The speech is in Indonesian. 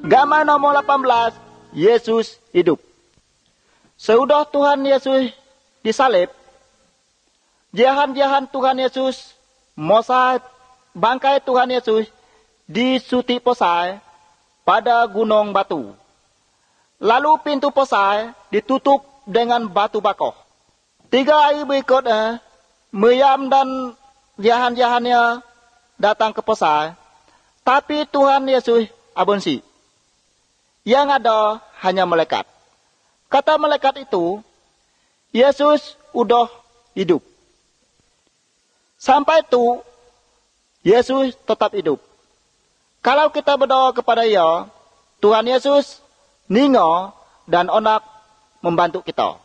Gambar nomor 18, Yesus hidup. Sudah Tuhan Yesus disalib, jahan-jahan Tuhan Yesus, mosa bangkai Tuhan Yesus disuti posai pada gunung batu. Lalu pintu posai ditutup dengan batu bakoh. 3 hari berikutnya, Miriam dan jahan-jahannya datang ke posai, tapi Tuhan Yesus abonsi. Yang ada hanya malaikat. Kata malaikat itu, Yesus udah hidup. Sampai itu, Yesus tetap hidup. Kalau kita berdoa kepada Dia, Tuhan Yesus ningo dan onak membantu kita.